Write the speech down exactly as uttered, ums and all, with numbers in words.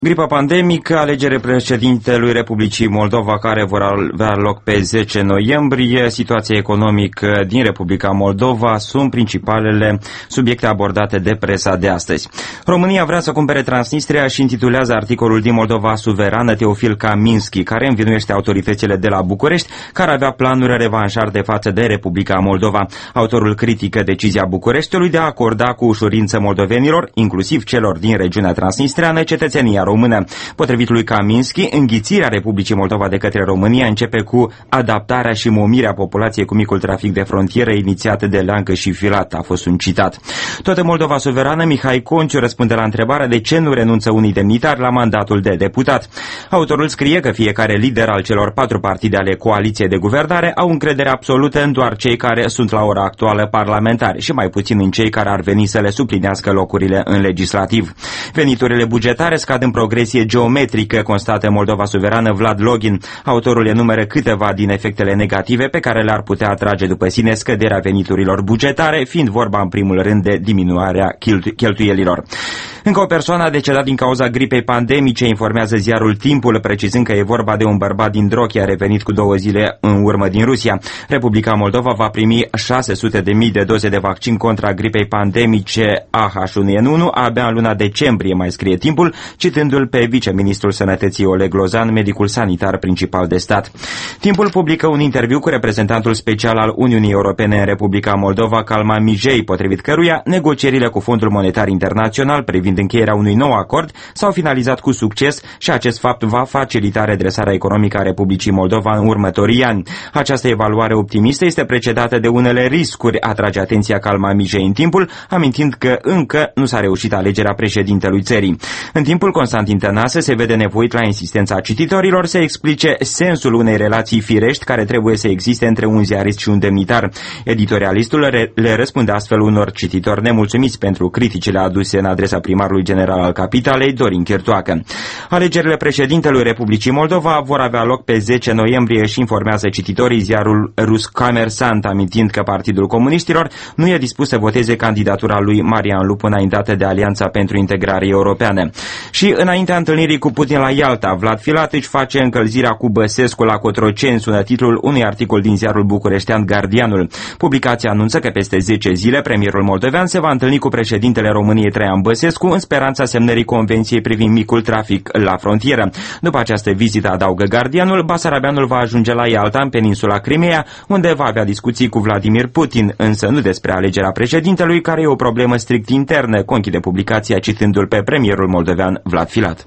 Gripa pandemică, alegere președintelui Republicii Moldova care vor avea loc pe zece noiembrie, situația economică din Republica Moldova sunt principalele subiecte abordate de presa de astăzi. România vrea să cumpere Transnistria și intitulează articolul din Moldova Suverană Teofil Kaminski, care învinuiește autoritățile de la București, care avea planuri revanșarde față de Republica Moldova. Autorul critică decizia Bucureștiului de a acorda cu ușurință moldovenilor, inclusiv celor din regiunea transnistreană, cetățenia română. Potrivit lui Kaminski, înghițirea Republicii Moldova de către România începe cu adaptarea și momirea populației cu micul trafic de frontieră inițiat de Leancă și Filat, a fost un citat. Tot în Moldova Suverană, Mihai Conciu răspunde la întrebarea de ce nu renunță unii demnitari la mandatul de deputat. Autorul scrie că fiecare lider al celor patru partide ale coaliției de guvernare au încredere absolută în doar cei care sunt la ora actuală parlamentari și mai puțin în cei care ar veni să le suplinească locurile în legislativ. Veniturile bugetare scad în progresie geometrică, constată Moldova Suverană Vlad Login. Autorul enumeră câteva din efectele negative pe care le-ar putea atrage după sine scăderea veniturilor bugetare, fiind vorba în primul rând de diminuarea cheltuielilor. Încă o persoană a decedat din cauza gripei pandemice, informează ziarul Timpul, precizând că e vorba de un bărbat din Drochia revenit cu două zile în urmă din Rusia. Republica Moldova va primi șase sute de mii de doze de vaccin contra gripei pandemice A H unu N unu abia în luna decembrie, mai scrie Timpul, citându-l pe viceministrul Sănătății Oleg Lozan, medicul sanitar principal de stat. Timpul publică un interviu cu reprezentantul special al Uniunii Europene în Republica Moldova, Calman Mijei, potrivit căruia negocierile cu Fondul Monetar Internațional privind încheierea unui nou acord s-au finalizat cu succes și acest fapt va facilita redresarea economică a Republicii Moldova în următorii ani. Această evaluare optimistă este precedată de unele riscuri, atrage atenția Calman Mijei în Timpul, amintind că încă nu s-a reușit alegerea președintelui țării. În Timpul, Constantin Tănase se vede nevoit la insistența cititorilor să explice sensul unei relații firești care trebuie să existe între un ziarist și un demnitar. Editorialistul le răspunde astfel unor cititori nemulțumiți pentru criticile aduse în adresa primarului general al capitalei, Dorin Chirtoacă. Alegerile președintelui Republicii Moldova vor avea loc pe zece noiembrie și informează cititorii ziarul rus Comersant, amintind că Partidul Comuniștilor nu e dispus să voteze candidatura lui Marian Lupu înaintată de Alianța pentru Integrare Europeană. Și înaintea întâlnirii cu Putin la Ialta, Vlad Filat își face încălzirea cu Băsescu la Cotroceni, sună titlul unui articol din ziarul bucureștean Guardianul. Publicația anunță că peste zece zile premierul moldovean se va întâlni cu președintele României Traian Băsescu în speranța semnării convenției privind micul trafic la frontieră. După această vizită, adaugă Guardianul, basarabeanul va ajunge la Ialta, în peninsula Crimea, unde va avea discuții cu Vladimir Putin, însă nu despre alegerea președintelui, care e o problemă strict internă, conchide publicația citându-l pe premierul moldovean Vlad Filat.